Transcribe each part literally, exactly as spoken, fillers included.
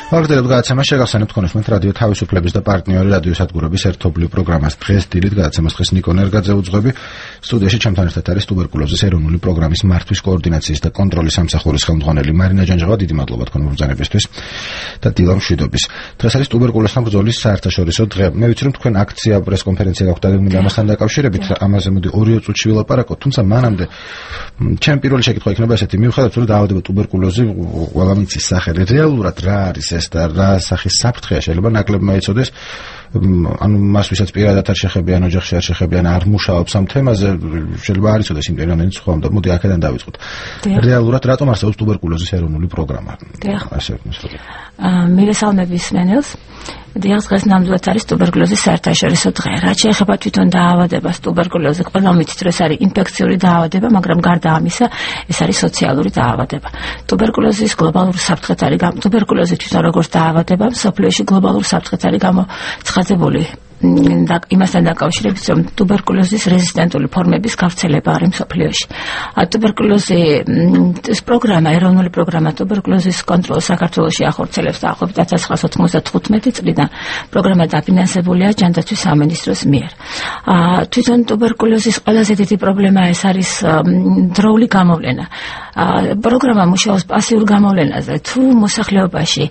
ვაგრძელებთ გადაცემას. შეგახსენებთ თქვენს მომთ რადიო თავისუფლების და პარტნიორი რადიო სადგურების ერთობლივ პროგრამას დღეს დილით გადაცემას დღეს ნიკო ნერგაძე უძღვები. სტუდიაში ჩემთან ერთად არის ტუბერკულოზის ეროვნული პროგრამის მართვის კოორდინაციის და კონტროლის სამსახურის ხელმძღვანელი მარინა ჯანჯღავა. დიდი მადლობა თქვენ მობრძანებისთვის და დილა მშვიდობის. დღეს არის ტუბერკულოზთან ბრძოლის საერთაშორისო დღე. მე ვიცი რომ თქვენ aktsiya პრესკონფერენცია გაქვთ და ამასთან დაკავშირებით ამაზე მოდი ორი წუთში ვილაპარაკოთ, თუმცა მანამდე ჩემ პირველი შეკითხვა იქნება ესეთი: მიუხედავად რომ დაავადება ტუბერკულოზი ყველა მიცის სახელი, რეალურად რა არის ეს და რა სახის საფრთხეა შეიძლება ნაკლებმა იცოდეს, ანუ მას ვისაც პირადად არ შეხებიან, ოჯახში არ შეხებიან, არ მუშაობს ამ თემაზე, შეიძლება არ იცოდეს იმ პიროვნების ხომ და მოდი აქედან დავიწყოთ. რეალურად რატომ არსებობს ტუბერკულოზის ეროვნული პროგრამა? ასე ვთქვი. მივესალმების მენელს. დღეს დღეს ნამდვილად არის ტუბერკულოზის საერთაშორისო დღე. რაც შეეხება თვითონ დაავადებას, ტუბერკულოზი ყველა მითით რომ ეს არის ინფექციური დაავადება, მაგრამ გარდა ამისა, ეს არის სოციალური დაავადება. ტუბერკულოზის გლობალური საფრთხეთ არის გამ ტუბერკულოზი თვითონ როგორც დაავადება, მსოფლიოში გლობალური საფრთხეთ არის გამოცხადებული. და იმასთან დაკავშირებით, რომ ტუბერკულოზის რეზისტენტული ფორმების გავრცელება არის მსოფლიოში. ტუბერკულოზის პროგრამა, ეროვნული პროგრამა ტუბერკულოზის კონტროლს საქართველოში ახორციელებს დაახლოებით ათას ცხრაასა ოცდაოთხმეტი წლიდან. პროგრამა დაფინანსებულია ჯანდაცვის სამინისტროს მიერ. თვითონ ტუბერკულოზის ყველაზე დიდი პრობლემა ეს არის დროული გამოვლენა. პროგრამა მუშაობს პასიურ გამოვლენაზე. თუ მოსახლეობაში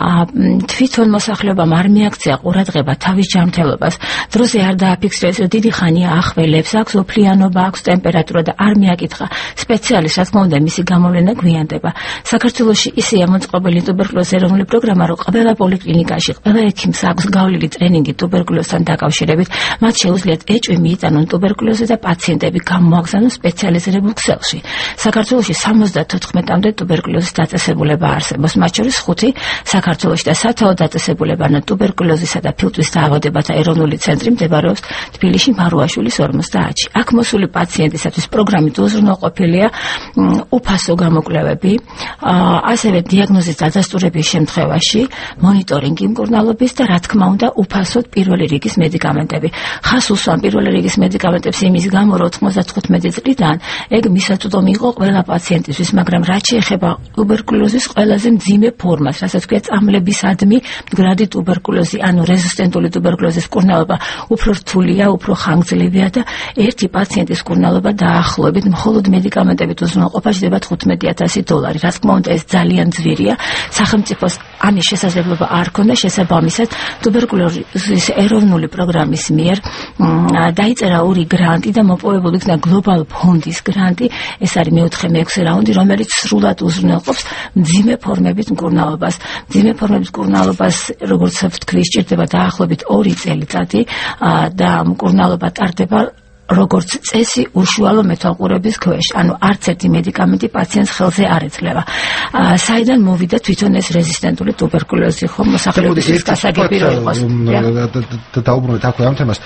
თვითონ მოსახლეობამ არ მიაქცია ყურადღება თავის ჯანმრთელობას, დროზე არ დააფიქსირეს, რომ დიდი ხანია ახველებს, აქვს ოფლიანობა, აქვს ტემპერატურა და არ მიაკითხა სპეციალისტს, რა თქმა უნდა, მისი გამოვლენა გვიანდება. საქართველოში ისეა მოწყობილი ტუბერკულოზის ეროვნული პროგრამა, რომ ყველა პოლიკლინიკაში, ყველა ექიმს აქვს გავლილი ტრენინგი ტუბერკულოზთან დაკავშირებით, მათ შეუძლიათ ეჭვი მიიტანონ ტუბერკულოზზე და პაციენტები გამოაგზავნონ სპეციალიზირებულ ქსელში. საქართველოში სამოცდათოთხმეტამდე ტუბერკულოზის დაწესებულება არსებობს, მათ შორის ხუთი საქართველოში და სათაო დაწესებულებანა ტუბერკულოზისა და ფილტვის დაავადებათა ეროვნული ცენტრი მდებარეობს თბილისში, მარუაშვილის ორმოცდაათში. აქ მოსული პაციენტისათვის პროგრამით უზრუნველყოფილია უფასო გამოკვლევები, ასევე დიაგნოზის დადასტურების შემთხვევაში მონიტორინგი მკურნალობის და რა თქმა უნდა უფასოდ პირველი რიგის მედიკამენტები. ხას უსვამ პირველი რიგის მედიკამენტებს იმის გამო, რომ ოცდათხუთმეტი წლიდან ეგ მისაწვდომი იყო ყველა პაციენტისთვის, მაგრამ რაც შეეხება ტუბერკულოზის ყველაზე მძიმე ფორმას, რასაც ქვია წამლებისადმი მდგრადი ტუბერკულოზი, ანუ რეზისტენტული ტუბერკულოზის კურნალობა უფრო რთულია, უფრო ხანგრძლივია და ერთი პაციენტის კურნალობა დაახლოებით მხოლოდ მედიკამენტებით უზრუნველყოფა ჯდება თხუთმეტი ათასი დოლარი. რა თქმა უნდა, ეს ძალიან ძვირია. სახელმწიფოს ამის შესაძლებლობა არ ქონდა, შესაბამისად ტუბერკულოზის ეროვნული პროგრამის მიერ დაიწერა ორი გრანტი და მოპოვებული იქნა გლობალ ფონდის გრანტი. ეს არის მეოთხე მეექვსე რაუნდი, რომელიც სრულად უზრუნველყოფს მძიმე ფორმების მკურნალობას. მძიმე ფორმების მკურნალობას, როგორც ვთქვი, სჭირდება დაახლოებით ორი წელიწადი და მკურნალობა ტარდება როგორც წესი უშუალო მეთვალყურების ქვეშ, ანუ არც ერთი მედიკამენტი პაციენტს ხელზე არ ეძლევა. საიდან მოვიდა თვითონ ეს რეზისტენტული ტუბერკულოზი, ხომ მოსახლეობის გასაგები რო იყოს. დაუბრუნდით აქვე ამ თემას.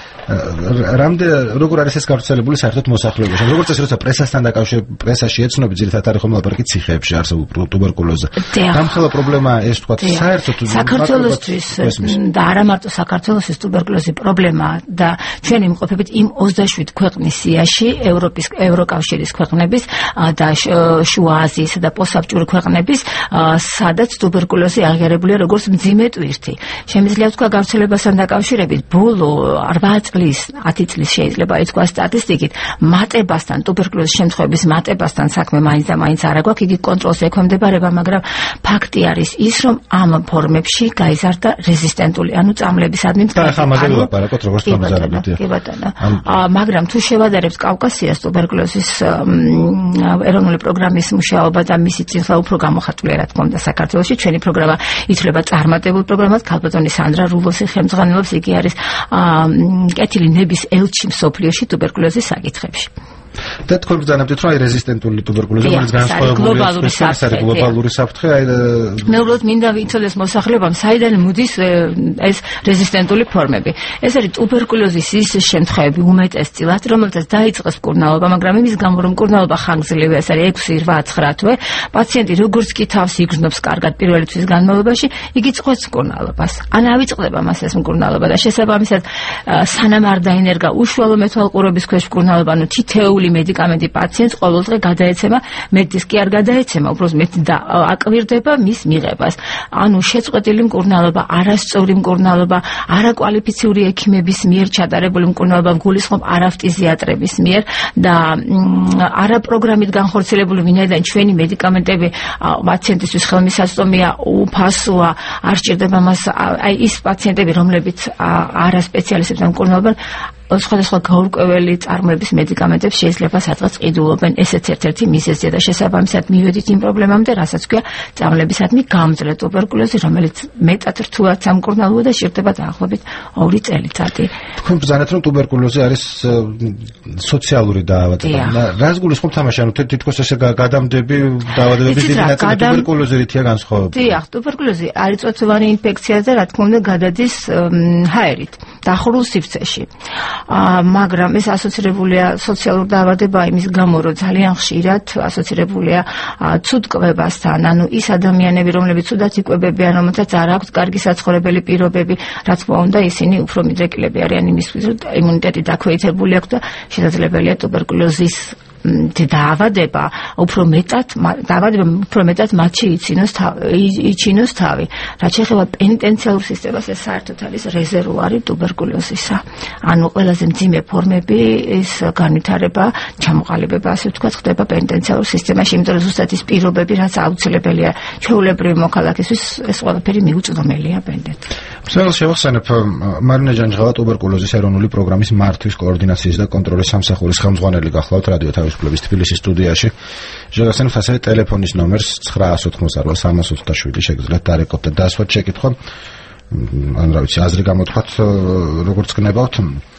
რამდენ როგორ არის ეს გავრცელებული საერთოდ მოსახლეობაში? როგორც ეს როცა პრესასთან დაკავშირებით, პრესაში ეცნობი ძირითადად არის ხომ ლაპარაკი ციხეებში არსებულ ტუბერკულოზზე. გამხელა პრობლემაა ეს თქვა საერთოდ საქართველოსთვის და არა მარტო საქართველოსთვის ტუბერკულოზი პრობლემაა და ჩვენი იმყოფებით იმ ოცდაშვიდ ქვეყნის სიაში, ევროპის ევროკავშირის ქვეყნების და შუა აზიისა და პოსტსაბჭოური ქვეყნების, სადაც ტუბერკულოზი აღიარებულია როგორც მძიმე ტვირთი. შემიძლია ვთქვა გავრცელებასთან დაკავშირებით, ბოლო რვა წლის, ათი წლის შეიძლება ითქვა სტატისტიკით, მატებასთან, ტუბერკულოზის შემთხვევების მატებასთან საქმე მაინც და მაინც არ აქვს, იგი კონტროლს ექვემდებარება, მაგრამ ფაქტი არის ის, რომ ამ ფორმებში გაიზარდა რეზისტენტული, ანუ წამლებისადმი მდგრადი. კი ბატონო. მაგრამ თუ შევადარებთ კავკასიას ტუბერკულოზის ეროვნული პროგრამის მუშაობა და მისი წინსვლა უფრო გამოხატულია, რა თქმა უნდა, საქართველოში ჩვენი პროგრამა ითვლება წარმატებულ პროგრამად. ქალბატონი სანდრა რულოსი ხელმძღვანელობს, იგი არის კეთილი ნების ელჩი მსოფლიოში ტუბერკულოზის საკითხებში. და თქვენ ბრძანებთ რომ აი რეზისტენტული ტუბერკულოზი, რომელიც განსხვავებულია გლობალური საფრთხე, აი მე უბრალოდ მინდა ვიცოდეს მოსახლეობამ, საიდან მოდის ეს რეზისტენტული ფორმები. ეს არის ტუბერკულოზის ის შემთხვევები უმეტესწილად, რომელთაც დაიწყეს მკურნალობა, მაგრამ იმის გამო რომ მკურნალობა ხანგრძლივია, ეს არის ექვსი, რვა, ცხრა თვე, პაციენტი როგორც კი თავს იგრძნობს კარგად პირველი თვის განმავლობაში, იგი წყვეტს მკურნალობას. ან ავიწყდება მას ეს მკურნალობა და შესაბამისად სანამ არ დაინერგა უშუალო მეთვალყურების ქვეშ მკურნალობა, ანუ თითეული მედიკამენტი პაციენტს ყოველდღე გადაეცემა, მეტის კი არ გადაეცემა, უბრალოდ მეტი აკვირდება მის მიღებას. ანუ შეწყვეტილი მკურნალობა, არასწორი მკურნალობა, არაკვალიფიციური ექიმების მიერ ჩატარებული მკურნალობა, გულისხმობ არაფტიზიატრების მიერ და არაპროგრამით განხორციელებული, ვინაიდან ჩვენი მედიკამენტები პაციენტისთვის ხელმისაწვდომია, უფასოა, არ სჭირდება მას აი ის პაციენტები, რომლებიც არასპეციალისტებთან მკურნალობენ, სხვადასხვა გაურკვეველი წარმოების მედიკამენტებს შეიძლება სადღაც ყიდულობენ. ესეც ერთ-ერთი მიზეზია და შესაბამისად მივედით იმ პრობლემამდე, რასაც ქვია წამლებისადმი გამძლე ტუბერკულოზი, რომელიც მეტად რთულად სამკურნალოა და სჭირდება დაახლოებით ორი წელიწადი. თქვენ ბრძანეთ, რომ ტუბერკულოზი არის სოციალური დაავადება. რას გულისხმობთ ამაში? ანუ თითქოს ესე გადამდები დაავადებების დიდი ნაწილი ტუბერკულოზი რითია განსხვავებული? დიახ, ტუბერკულოზი არის წვეთოვანი ინფექცია და რა თქმა უნდა გადადის ჰაერით, დახურულ სივრცეში. მაგრამ ეს ასოცირებულია სოციალურ დაავადებაა იმის გამო, რომ ძალიან ხშირად ასოცირებულია ცუდ კვებასთან, ანუ ის ადამიანები, რომლებიც ცუდად იკვებებიან, რომელთაც არ აქვთ კარგი საცხოვრებელი პირობები, რაც თქმა უნდა ისინი უფრო მიდრეკილები არიან იმისთვის, რომ იმუნიტეტი დაქვეითებული აქვს და შესაძლებელია ტუბერკულოზის დაავადება უფრო მეტად დაავადება უფრო მეტად მათში იცინოს იჩინოს თავი. რაც შეეხება პენიტენციალურ სისტემას, ეს საერთოდ არის რეზერვუარი ტუბერკულოზისა. ანუ ყველაზე მძიმე ფორმები ის განვითარება, ჩამოყალიბება, ასე ვთქვათ, ხდება პენიტენციალურ სისტემაში, იმიტომ რომ ზუსტად ის პირობები, რაც აუცილებელია ჩვეულებრივი მოქალაქისთვის, ეს ყველაფერი მიუწვდომელია ბენდეთ. მსმენელს შევახსენებ, მარინა ჯანჯღავა ტუბერკულოზის ეროვნული პროგრამის მართვის კოორდინაციის და კონტროლის სამსახურის ხელმძღვანელი გახლავთ რადიო თავისუფლების თბილისის სტუდიაში. შევახსენებთ ასევე ტელეფონის ნომერს nine eighty-eight three twenty-seven შეგიძლიათ დარეკოთ და დასვათ შეკითხვა. ან რა ვიცი, აზრი გამოთქვათ, როგორც გნებავთ.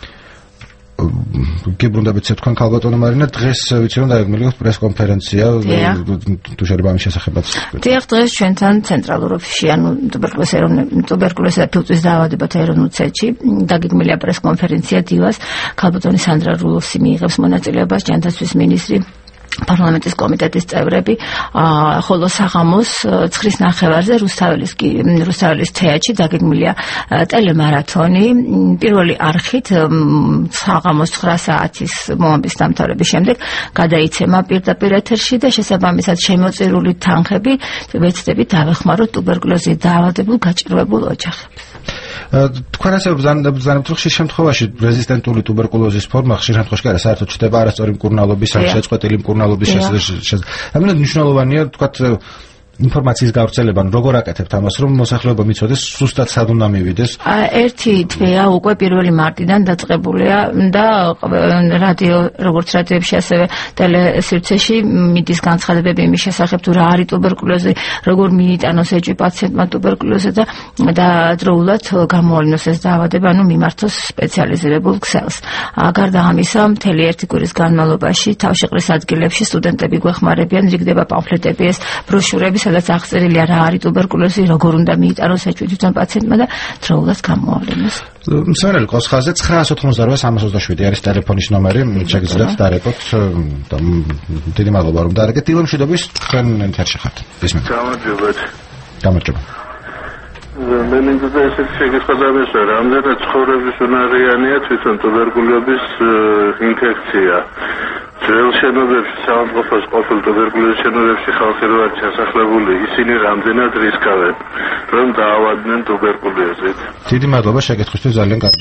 გიბრუნდებით თქვენ ქალბატონო მარინა, დღეს ვიცი რომ დაეგმილიყოთ პრესკონფერენცია თუ შეიძლება ამის შესახებაც. დიახ, დღეს ჩვენთან ცენტრალურ ოფისში, ანუ ტუბერკულოზის ტუბერკულოზის და ფილტვის დაავადებათა ეროვნულ ცენტრში დაგეგმილია პრესკონფერენცია დილას. ქალბატონი სანდრა რულოვსი მიიღებს მონაწილეობას, ჯანდაცვის მინისტრი, პარლამენტის კომიტეტის წევრები, ხოლო საღამოს ცხრის ნახევარზე რუსთაველის რუსთაველის თეატრში დაგეგმილია ტელემარათონი. პირველი არხით საღამოს ცხრა საათის მომავლის დამთავრების შემდეგ გადაიცემა პირდაპირ ეთერში და შესაბამისად შემოწირული თანხები ვეცდებით დავეხმაროთ ტუბერკულოზით დაავადებულ გაჭირვებულ ოჯახებს. თქვენ ასე ბრძანებთ, რომ ხშირ შემთხვევაში რეზისტენტული ტუბერკულოზის ფორმა ხშირ შემთხვევაში კი არა, საერთოდ ჩდება არასწორი მკურნალობის ან შეწყვეტილი მკურნალობის შესაძლებლობა. ამიტომ მნიშვნელოვანია, თქვათ, ინფორმაციის გავრცელება, როგორ აკეთებთ ამას, რომ მოსახლეობა მიცოდეს სუსტად სად უნდა მივიდეს? ერთი თვეა უკვე პირველი მარტიდან დაწყებულია და რადიო, როგორც რადიოებში, ასევე ტელესივრცეში მიდის განცხადებები იმის შესახებ, თუ რა არის ტუბერკულოზი, როგორ მიიტანოს ეჭვი პაციენტმა ტუბერკულოზზე და დროულად გამოავლინოს ეს დაავადება, ანუ მიმართოს სპეციალიზირებულ ქსელს. გარდა ამისა, მთელი ერთი კვირის განმავლობაში თავშეყრის ადგილებში სტუდენტები გვეხმარებიან, რიგდება პამფლეტები, ეს ბროშურები, სადაც აღწერილია რა არის ტუბერკულოზი, როგორ უნდა მიიტანოს ეჭვი თვითონ პაციენტმა და დროულად გამოავლინოს. მსმენელი კოცხალზე nine eighty-eight three twenty-seven არის ტელეფონის ნომერი, შეგიძლიათ დარეკოთ და დიდი მადლობა რომ დარეკეთ. დილომშვიდობის, თქვენ ეთერში ხართ. ისმენთ. გამარჯობათ. გამარჯობა. მე მინდოდა ესეთი შეკითხვა დავესვა, რამდენად ცხოვრების უნარიანია თვითონ ტუბერკულოზის ინფექცია. ძველ შენობებში, საავადმყოფოს ყოფილ ტუბერკულოზის შენობებში ხალხი რო არის ჩასახლებული, ისინი რამდენად რისკავენ, რომ დაავადდნენ ტუბერკულოზით? დიდი მადლობა შეკითხვისთვის, ძალიან კარგი.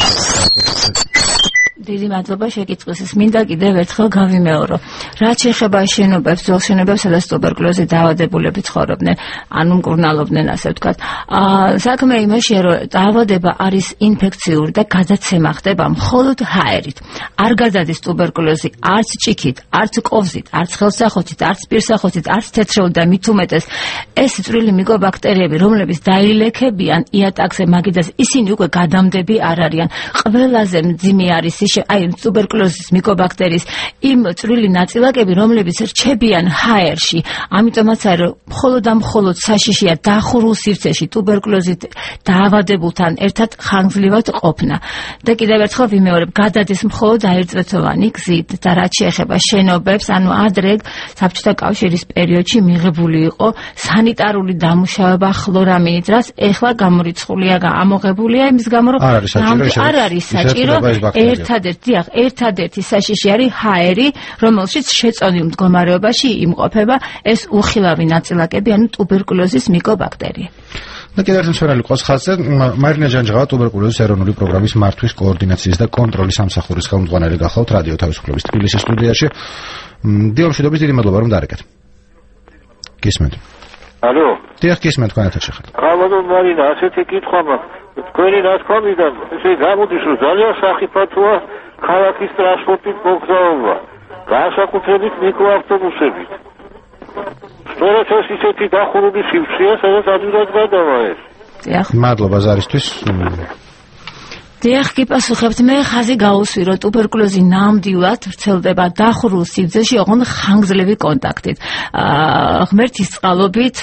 დიდი მადლობა შეკითხვისთვის. მინდა კიდევ ერთხელ გავიმეორო. რაც შეეხება შენობებს, ძველ შენობებს, სადაც ტუბერკულოზით დაავადებულები ცხოვრობდნენ, ანუ მკურნალობდნენ, ასე ვთქვათ. საქმე იმაშია, რომ დაავადება არის ინფექციური და გადაცემა ხდება მხოლოდ ჰაერით. არ გადადის ტუბერკულოზი არც ჭიქით, არც კოვზით, არც ხელსახოთით, არც პირსახოთით, არც თეთრეულით და მით უმეტეს ეს წვრილი მიკობაქტერიები, რომლებიც დაილექებიან იატაკზე, მაგიდას ისინი უკვე გადამდები არ არიან. ყველაზე მძიმე არის აი ტუბერკულოზის მიკობაქტერიის იმ წვრილი ნაწილაკები, რომლებიც რჩებიან ჰაერში. ამიტომაც არის მხოლოდ და მხოლოდ საშიშია დახურულ სივრცეში ტუბერკულოზით დაავადებულთან ერთად ხანგრძლივად ყოფნა. და კიდევ ერთხელ ვიმეორებ, გადადის მხოლოდ აირწვეთოვანი გზით და რაც შეეხება შენობებს, ანუ ადრე საბჭოთა კავშირის პერიოდში მიღებული იყო სანიტარული დამუშავება ხლორამინით, რაც ეხლა გამორიცხულია, ამოღებულია იმის გამო, რომ არ არის საჭირო ერთად ერთადერთი, დიახ, ერთადერთი საშიში არის ჰაერი, რომელშიც შეწონილ მდგომარეობაში იმყოფება ეს უხილავი ნაწილაკები, ანუ ტუბერკულოზის მიკობაქტერიები. და კიდევ ერთი მსვენელი ყავს ხაზზე, მარინა ჯანჯღავა ტუბერკულოზის ეროვნული პროგრამის მართვის კოორდინაციის და კონტროლის სამსახურის ხელმძღვანელი გახლავთ რადიო თავისუფლების თბილისის სტუდიაში. დილომშვიდობის დიდი მადლობა რომ დაარეკეთ. გისმენთ. ალო. დიახ, გისმენთ, თქვენ ერთად შეხეთ. ხალხო მარინა, ასეთი კითხვა მაქვს. თქვენი ნათქვამიდან ესე გამოდის რომ ძალიან სახიფათოა ქალაქის ტრანსპორტით მოგზაურობა. განსაკუთრებით მიკროავტობუსებით. სწორედ ეს ისეთი დახურული სივრცეა, სადაც ადვილად გადავა ეს. დიახ. მადლობა ზარისთვის. დიახ, გიპასუხებთ, მე ხაზი გაუსვირო, ტუბერკულოზი ნამდვილად ვრცელდება დახურულ სივრცეში, ოღონდ ხანგრძლივი კონტაქტით. ღმერთის წყალობით,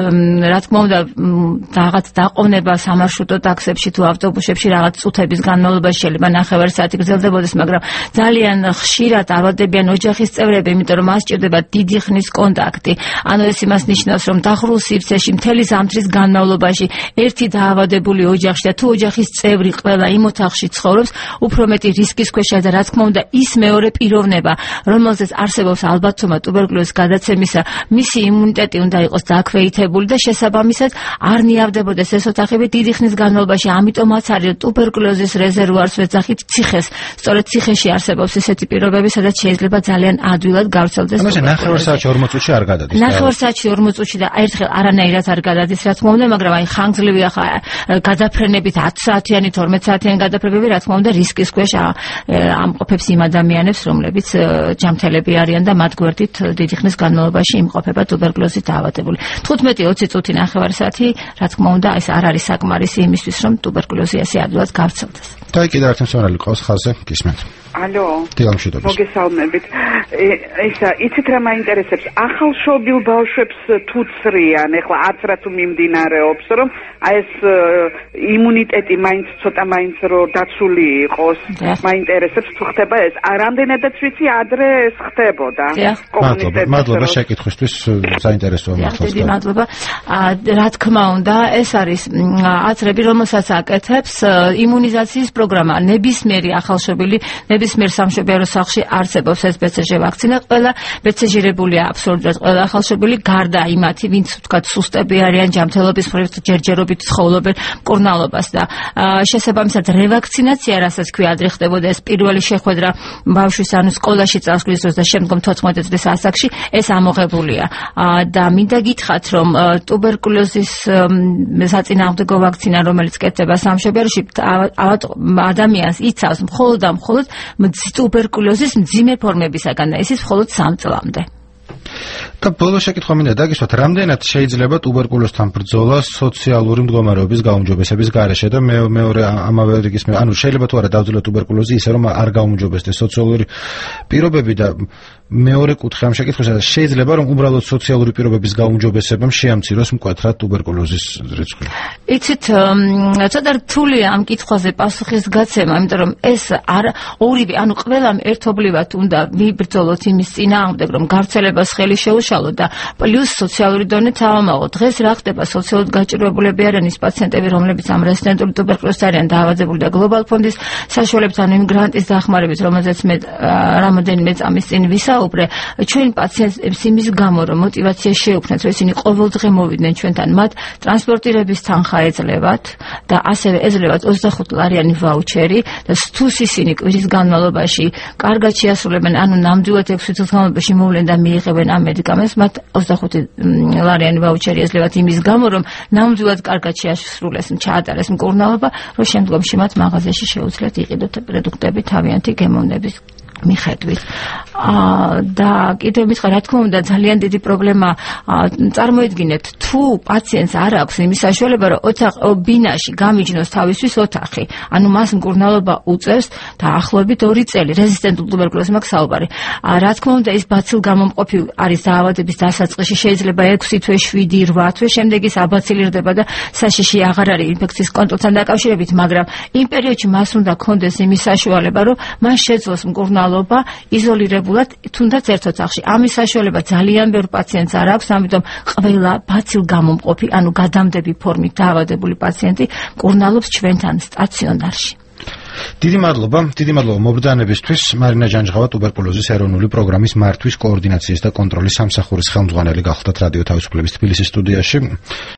რა თქმა უნდა, რაღაც დაყოვნება სამარშრუტო ტაქსებში თუ ავტობუსებში რაღაც წუთების განმავლობაში შეიძლება ნახევარი საათი გრძელდებოდეს, მაგრამ ძალიან ხშირად ავადდებიან ოჯახის წევრები, იმიტომ რომ მას სჭირდება დიდი ხნის კონტაქტი. ანუ ეს იმას ნიშნავს, რომ დახურულ სივრცეში მთელი ზამთრის განმავლობაში ერთი დაავადებული ოჯახში და თუ ოჯახის წევრი ყველა იმ ოთახში ცხოვრობს, უფრო მეტი რისკის ქვეშია და რა თქმა უნდა ის მეორე პიროვნება, რომელზეც არსებობს ალბათობა ტუბერკულოზის გადაცემისა, მისი იმუნიტეტი უნდა იყოს დაქვეითებული და შესაბამისად არ ნიავდებოდეს ეს ოთახები დიდი ხნის განმავლობაში. ამიტომაც არის ტუბერკულოზის რეზერვუარს ვეძახით ციხეს. სწორედ ციხეში არსებობს ესეთი პირობები, სადაც შეიძლება ძალიან ადვილად გავრცელდეს. ანუ ეს ნახევარ საათში ორმოც წუთში არ გადადის. ნახევარ საათში ორმოც წუთში და ერთხელ არანაირად არ გადადის, რა თქმა უნდა, მაგრამ აი ხანგრძლივი ახლა გადაფრენებით ათი საათიანი, თორმეტ საათიანი გადაფრენები, რა თქმა უნდა, რისკის ქვეშ ამყოფებს იმ ადამიანებს, რომლებიც ჯანმრთელები არიან და მათ გვერდით დიდი ხნის განმავლობაში იმყოფება ტუბერკულოზით დაავადებული. თხუთმეტი ოცი წუთი ნახევარ საათი, რა თქმა უნდა, ეს არ არის საკმარისი იმისთვის, რომ ტუბერკულოზი ასე ადვილად გავრცელდეს. და კიდევ ერთი მსვენელი ყავს ხაზზე, გისმენთ. ალო. დილამშვიდობის. მოგესალმებით. ისა, იცით რა მაინტერესებს? ახალშობილ ბავშვებს თუ ცრიან, ეხლა არც რა თუ მიმდინარეობს, რომ აი ეს იმუნიტეტი მაინც ცოტა მაინც რო დაცული იყოს, მაინტერესებს თუ ხდება ეს. რამდენადაც ვიცი, ადრე ეს ხდებოდა. მადლობა, მადლობა შეკითხვისთვის, საინტერესოა მართლაც. დიდი მადლობა. რა თქმა უნდა, ეს არის აცრები, რომელსაც აკეთებს იმუნიზაციის პროგრამა. ნებისმიერი ახალშობილი, ნებისმიერ სამშობიარო სახლში არსებობს ეს ბე ცე ჟე ვაქცინა. ყველა ბეცეჟირებულია აბსოლუტურად ყველა ახალშობილი, გარდა იმათი, ვინც ვთქვათ სუსტები არიან, ჯანმრთელობის მხრივ ჯერჯერობით ცხოვრობენ მკურნალობას და შესაბამისად რევაქცინაცია, რასაც ქვია ადრე ხდებოდა ეს პირველი შეხვედრა ბავშვის ანუ სკოლაში წასვლის დროს და შემდგომ თოთხმეტი წლის ასაკში, ეს ამოღებულია. და მინდა გითხრათ, რომ ტუბერკულოზის საწინააღმდეგო ვაქცინა, რომელიც კეთდება სამშობიაროში, ადამიანს იცავს მხოლოდ და მხოლოდ ტუბერკულოზის მძიმე ფორმებისაგან და ისიც მხოლოდ სამ წლამდე. და ბოლო შეკითხვა მინდა დაგისვათ, რამდენად შეიძლება ტუბერკულოზთან ბრძოლა სოციალური მდგომარეობის გაუმჯობესების გარეშე და მეორე ამავე რიგის, ანუ შეიძლება თუ არა დავძლიოთ ტუბერკულოზი ისე რომ არ გაუმჯობესდეს სოციალური პირობები და მეორე კუთხე ამ შეკითხვისა, შეიძლება რომ უბრალოდ სოციალური პირობების გაუმჯობესებამ შეამციროს მკვეთრად ტუბერკულოზის რიცხვი. იცით, ცოტა რთულია ამ კითხვაზე პასუხის გაცემა, იმიტომ რომ ეს არ ორივე, ანუ ყველამ ერთობლივად უნდა ვიბრძოლოთ იმის წინააღმდეგ, რომ გავრცელებას ხელი შეუშალოთ და პლუს სოციალური დონე თავამაყოთ. დღეს რა ხდება? სოციალურად გაჭირვებულები არიან ის პაციენტები, რომლებიც ამ რეზიდენტური ტუბერკულოზით არიან დაავადებული და გლობალ ფონდის საშუალებით, ანუ იმ გრანტის დახმარებით, რომელზეც მე რამოდენიმე წამის წინ ვისაუბრე, ჩვენ პაციენტებს იმის გამო, რომ მოტივაცია შეუქმნათ, რომ ისინი ყოველდღე მოვიდნენ ჩვენთან, მათ ტრანსპორტირების თანხა ეძლევათ და ასევე ეძლევათ ოცდახუთი ლარიანი ვაუჩერი და თუს ისინი კვირის განმავლობაში კარგად შეასრულებენ, ანუ ნამდვილად ექვსი წლის განმავლობაში მოვლენ და მიიღებენ ამ მედიკამენტს, მათ ოცდახუთი ლარიანი ვაუჩერი ეძლევათ იმის გამო, რომ ნამდვილად კარგად შეასრულეს, ჩაატარეს მკურნალობა, რომ შემდგომში მათ მაღაზიაში შეუძლიათ იყიდოთ პროდუქტები თავიანთი გემოვნების მიხედვით. და კიდევ მითხრა, რა თქმა უნდა, ძალიან დიდი პრობლემა წარმოიდგინეთ, თუ პაციენტს არ აქვს იმის საშუალება, რომ ოთახ ბინაში გამიჯნოს თავისთვის ოთახი, ანუ მას მკურნალობა უწევს დაახლოებით ორი წელი, რეზისტენტულ ტუბერკულოზს მაქვს საუბარი. რა თქმა უნდა, ის ბაცილგამომყოფი არის დაავადების დასაწყისში, შეიძლება ექვსი თვე, შვიდი, რვა თვე, შემდეგ ის აბაცილირდება და საშიში აღარ არის ინფექციის კონტროლთან დაკავშირებით, მაგრამ იმ პერიოდში მას უნდა ქონდეს იმის საშუალება, რომ მას შეძლოს მკურნალობა იზოლირებულად თუნდაც ერთ ოთახში. ამის საშუალება ძალიან ბევრ პაციენტს არ აქვს, ამიტომ ყველა ბაცილგამომყოფი, ანუ გადამდები ფორმით დაავადებული პაციენტი მკურნალობს ჩვენთან სტაციონარში. დიდი მადლობა, დიდი მადლობა მობრძანებისთვის. მარინა ჯანჯღავა ტუბერკულოზის ეროვნული პროგრამის მართვის, კოორდინაციის და კონტროლის სამსახურის ხელმძღვანელი გახლდათ რადიო თავისუფლების თბილისის სტუდიაში.